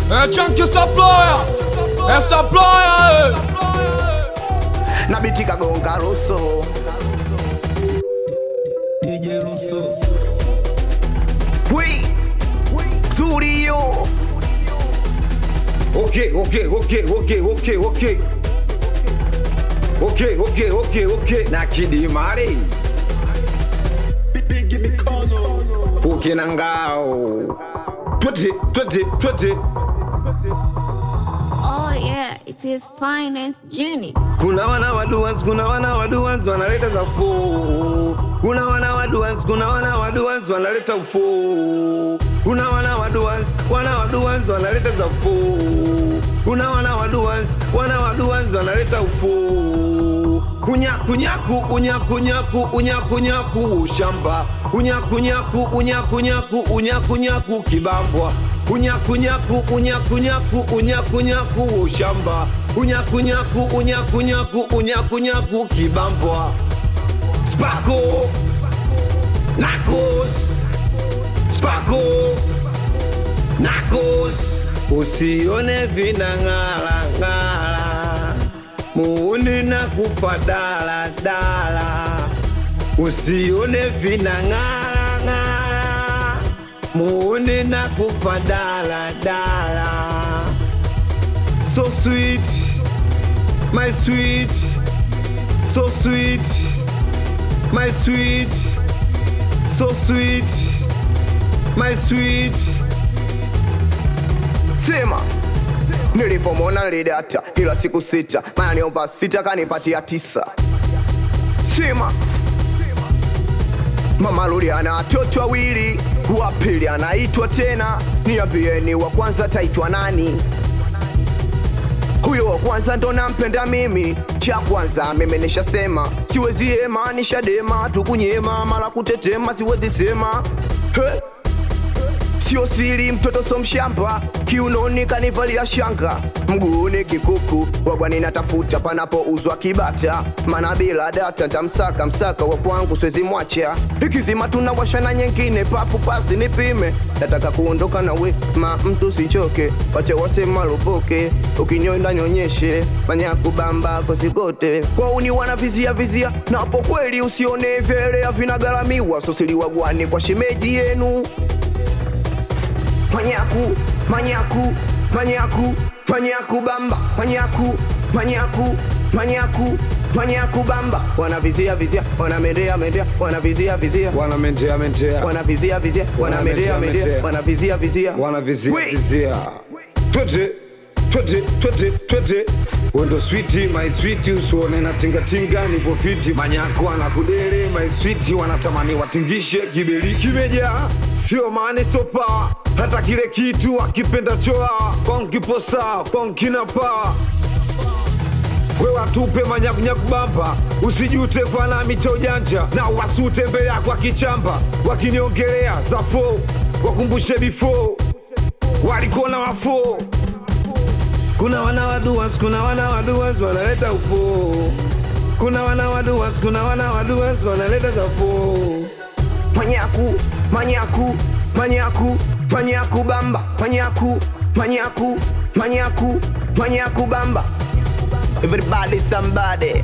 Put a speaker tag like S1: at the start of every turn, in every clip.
S1: Chunky supplier. Supplier.
S2: Na biti kagonga Russo.
S3: DJ Russo.
S2: Oui. Studio.
S3: Okay. Na Kidi Mari.
S1: Big Mikono.
S3: Puke na ngao. 20.
S4: Oh yeah, it is finest Jenny.
S3: Kuna wana waduans wanaleta za fo. Kuna wana waduans wanaleta ufo. Kuna wana waduans wanaleta za fo. Kuna wana waduans wanaleta ufo. Kunyaku shamba. Kunyaku kibambwa. Kunyaku shamba. Kunyaku kibambwa. Spako Nakos usione vina ngala muuni na kufadala dala. Usione vina ngala muuni na kufadala dala. So sweet, my sweet, so sweet, my sweet, so sweet, my sweet.
S2: Sema nilipomona nilidata ila siku 6 maana niomba 6 kanipatia 9. Sema mama Luli ana watoto wawili, wa pili anaitwa tena. Niambieni wa kwanza taitwa nani? Huyo wa kwanza ndo nampenda mimi. Cha kwanza mimi nishasema, siwezi hema nishadema, tukunyema mara kutetema siwezi sema. Hey. Sio siri mtoto so mshamba, kiunoni kanivalia shanga, mguuni kikuku, wagwani natafuta panapouzwa kibata, mana bila data ntamsaka wa kwangu siwezi mwacha. Ikizima tunawasha na nyingine pafu pasi nipime, nataka kuondoka na we mtu sichoke, wache wasema lupoke, ukinyoenda nyonyeshe, manya kubamba kosikote. Kwa uni wanavizia na hapo kweli usione vere ya vinagalamiwa, sosili wagwani kwa shimeji yenu. Manyaku bamba, manyaku bamba. Wanavizia, wanamendea, wanavizia, wanavizia, wanamendea, wanavizia.
S3: Twende wendo sweetie, my sweetie, usuone na tinga nipo fiti. Manyako anakudere, my sweetie, wanatamani watingishe kibeli kimeja. Sio mani sopa, hata kile kitu akipenda choa. Konkiposa, konkinapa. Wewa tupe manyaku bamba, usijute kwa nami cha ujanja. Na wasute mbele yako kichamba, wakiniongelea za fo, wakumbushe before walikona wafo. Kuna wana waduans wanaleta ufo. Kuna wana waduans wanaleta za fo.
S2: Manyaku bamba, manyaku bamba. Everybody somebody.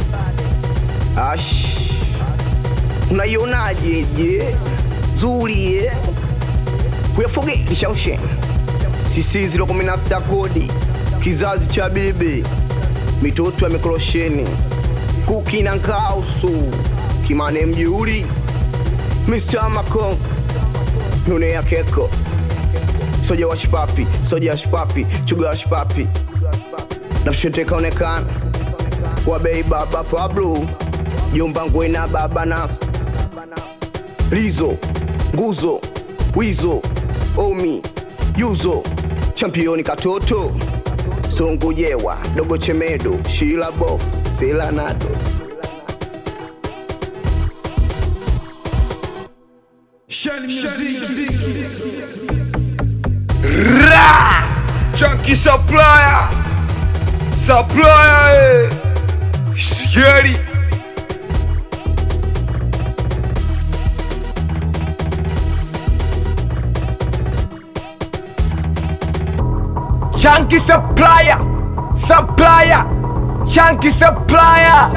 S2: Ash. Unaionaje je? Zuri kuyafoge kishaushe. Sisi 016 kodi. Kizazi cha bibi. Mitoto ya mikrosheni. Kuki na kausu. Kimane mjuri. Mr. Macon. Nune ya keko. Soja wa shpapi, chuga wa shpapi. Na shente kaonekana. Wabei baba Pablo. Jomba ngwena baba Nas. Lizo, Nguzo, Wizo, Omi, Yuzo, Championi Katoto, Songujewa, Dogo Chemedo, Sheila Bof, Sela Nado.
S1: Chunky supplier. Scary.
S5: Chunky supplier, supplier, Chunky supplier.